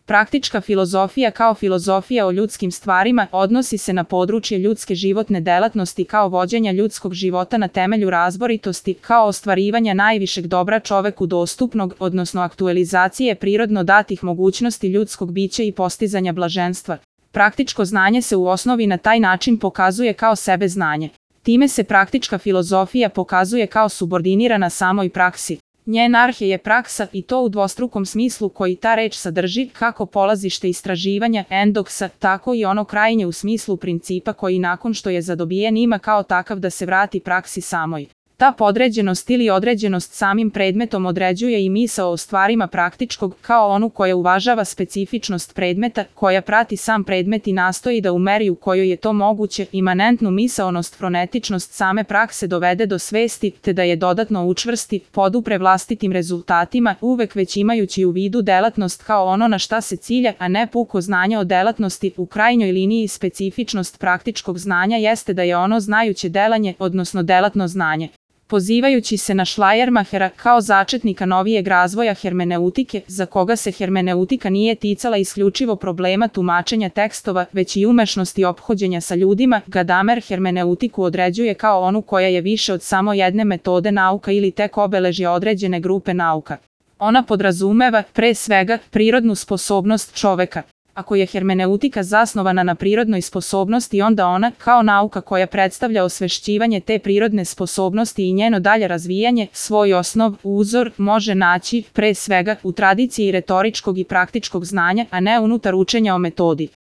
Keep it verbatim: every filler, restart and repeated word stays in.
Praktička filozofija kao filozofija o ljudskim stvarima odnosi se na područje ljudske životne delatnosti kao vođenja ljudskog života na temelju razboritosti, kao ostvarivanja najvišeg dobra čoveku dostupnog, odnosno aktualizacije prirodno datih mogućnosti ljudskog bića i postizanja blaženstva. Praktičko znanje se u osnovi na taj način pokazuje kao sebe znanje. Time se praktička filozofija pokazuje kao subordinirana samoj praksi. Njen arhe je praksa i to u dvostrukom smislu koji ta reč sadrži, kako polazište istraživanja, endoksa, tako i ono krajnje u smislu principa koji nakon što je zadobijen ima kao takav da se vrati praksi samoj. Ta podređenost ili određenost samim predmetom određuje i misao o stvarima praktičkog kao onu koja uvažava specifičnost predmeta, koja prati sam predmet i nastoji da u meri u kojoj je to moguće imanentnu misaonost fronetičnost same prakse dovede do svesti, te da je dodatno učvrsti, podupre vlastitim rezultatima, uvek već imajući u vidu delatnost kao ono na šta se cilja, a ne puko znanje o delatnosti. U krajnjoj liniji specifičnost praktičkog znanja jeste da je ono znajuće delanje, odnosno delatno znanje. Pozivajući se na Schleiermachera kao začetnika novijeg razvoja hermeneutike, za koga se hermeneutika nije ticala isključivo problema tumačenja tekstova, već i umešnosti ophođenja sa ljudima, Gadamer hermeneutiku određuje kao onu koja je više od samo jedne metode nauka ili tek obeležje određene grupe nauka. Ona podrazumeva, pre svega, prirodnu sposobnost čoveka. Ako je hermeneutika zasnovana na prirodnoj sposobnosti, onda ona, kao nauka koja predstavlja osvešćivanje te prirodne sposobnosti i njeno dalje razvijanje, svoj osnov, uzor, može naći, pre svega, u tradiciji retoričkog i praktičkog znanja, a ne unutar učenja o metodi.